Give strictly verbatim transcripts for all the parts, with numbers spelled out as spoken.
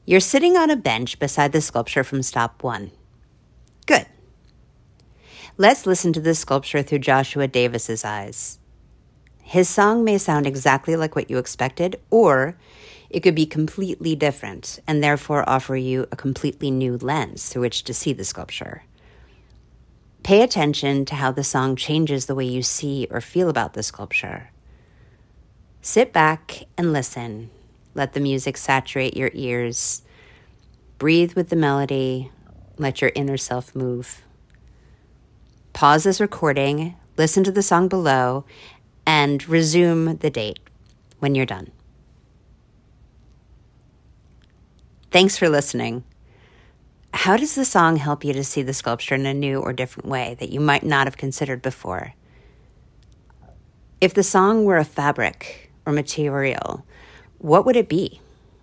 You're sitting on a bench beside the sculpture from stop one. Good. Let's listen to this sculpture through Joshua Davis's eyes. His song may sound exactly like what you expected, or it could be completely different and therefore offer you a completely new lens through which to see the sculpture. Pay attention to how the song changes the way you see or feel about the sculpture. Sit back and listen. Let the music saturate your ears. Breathe with the melody. Let your inner self move. Pause this recording, listen to the song below, and resume the date when you're done. Thanks for listening. How does the song help you to see the sculpture in a new or different way that you might not have considered before? If the song were a fabric or material, what would it be?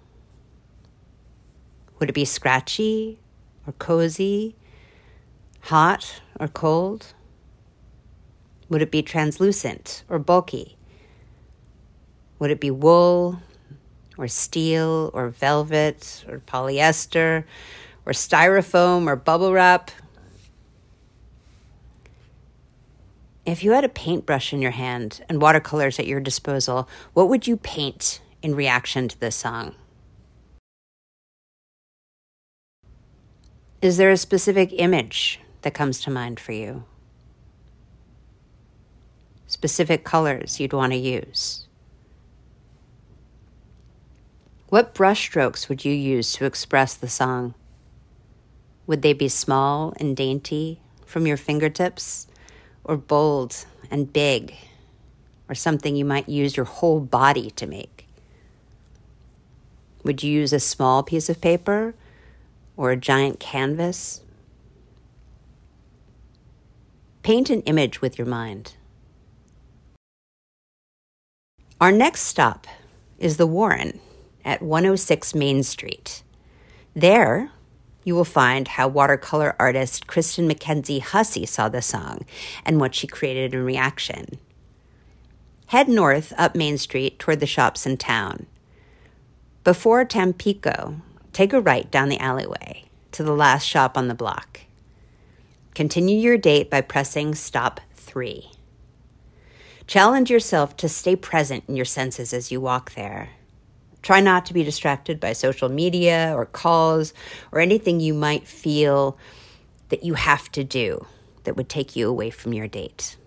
Would it be scratchy or cozy, hot or cold? Would it be translucent or bulky? Would it be wool or steel or velvet or polyester or styrofoam or bubble wrap? If you had a paintbrush in your hand and watercolors at your disposal, what would you paint in reaction to this song? Is there a specific image that comes to mind for you? Specific colors you'd want to use? What brushstrokes would you use to express the song? Would they be small and dainty from your fingertips, or bold and big, or something you might use your whole body to make? Would you use a small piece of paper or a giant canvas? Paint an image with your mind. Our next stop is the Warren at one oh six Main Street. There, you will find how watercolor artist Kristen Mackenzie Hussey saw the song and what she created in reaction. Head north up Main Street toward the shops in town. Before Tampico, take a right down the alleyway to the last shop on the block. Continue your date by pressing stop three. Challenge yourself to stay present in your senses as you walk there. Try not to be distracted by social media or calls or anything you might feel that you have to do that would take you away from your date.